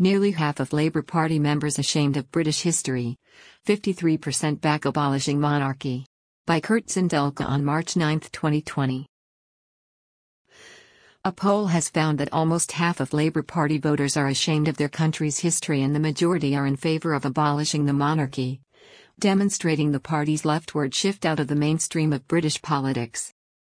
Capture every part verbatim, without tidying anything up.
Nearly half of Labour Party members ashamed of British history. fifty-three percent back abolishing monarchy. By Kurt Zindelka on March ninth, twenty twenty. A poll has found that almost half of Labour Party voters are ashamed of their country's history and the majority are in favour of abolishing the monarchy, demonstrating the party's leftward shift out of the mainstream of British politics.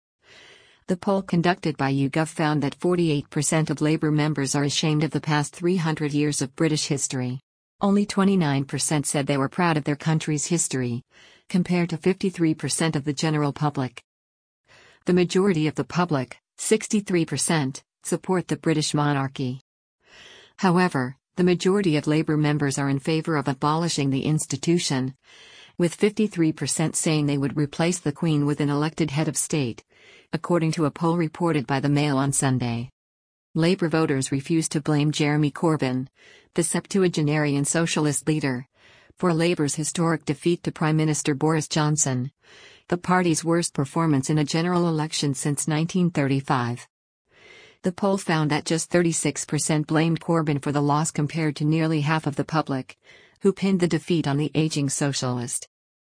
The poll conducted by YouGov found that forty-eight percent of Labour members are ashamed of the past three hundred years of British history. Only twenty-nine percent said they were proud of their country's history, compared to fifty-three percent of the general public. The majority of the public, sixty-three percent, support the British monarchy. However, the majority of Labour members are in favour of abolishing the institution, with fifty-three percent saying they would replace the Queen with an elected head of state, according to a poll reported by the Mail on Sunday. Labour voters refused to blame Jeremy Corbyn, the septuagenarian socialist leader, for Labour's historic defeat to Prime Minister Boris Johnson, the party's worst performance in a general election since nineteen thirty-five. The poll found that just thirty-six percent blamed Corbyn for the loss compared to nearly half of the public, who pinned the defeat on the aging socialist.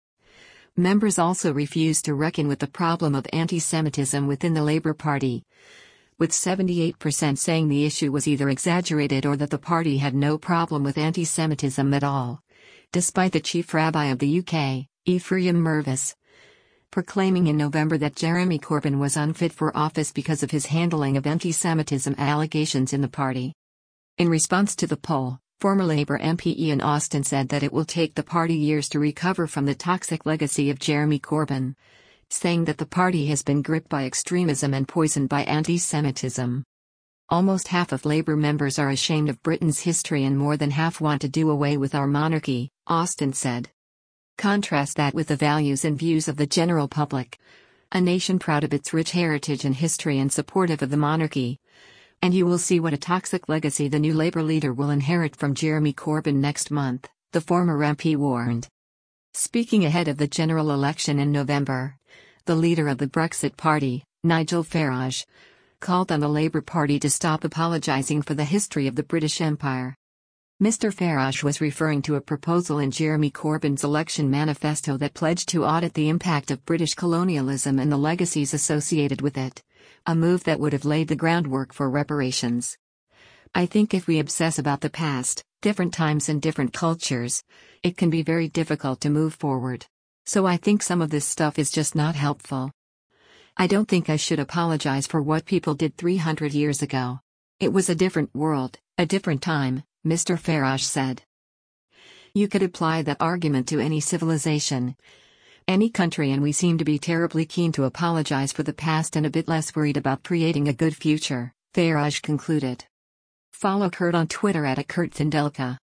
Members also refused to reckon with the problem of anti-Semitism within the Labour Party, with seventy-eight percent saying the issue was either exaggerated or that the party had no problem with anti-Semitism at all, despite the chief rabbi of the U K, Ephraim Mervis, proclaiming in November that Jeremy Corbyn was unfit for office because of his handling of anti-Semitism allegations in the party. In response to the poll, former Labour M P Ian Austin said that it will take the party years to recover from the toxic legacy of Jeremy Corbyn, saying that the party has been gripped by extremism and poisoned by anti-Semitism. Almost half of Labour members are ashamed of Britain's history and more than half want to do away with our monarchy, Austin said. Contrast that with the values and views of the general public, a nation proud of its rich heritage and history and supportive of the monarchy, and you will see what a toxic legacy the new Labour leader will inherit from Jeremy Corbyn next month, the former M P warned. Speaking ahead of the general election in November, the leader of the Brexit Party, Nigel Farage, called on the Labour Party to stop apologising for the history of the British Empire. Mister Farage was referring to a proposal in Jeremy Corbyn's election manifesto that pledged to audit the impact of British colonialism and the legacies associated with it, a move that would have laid the groundwork for reparations. I think if we obsess about the past, different times and different cultures, it can be very difficult to move forward. So I think some of this stuff is just not helpful. I don't think I should apologize for what people did three hundred years ago. It was a different world, a different time, Mister Farage said. You could apply that argument to any civilization, any country, and we seem to be terribly keen to apologize for the past and a bit less worried about creating a good future, Farage concluded. Follow Kurt on Twitter at Kurt Zindelka.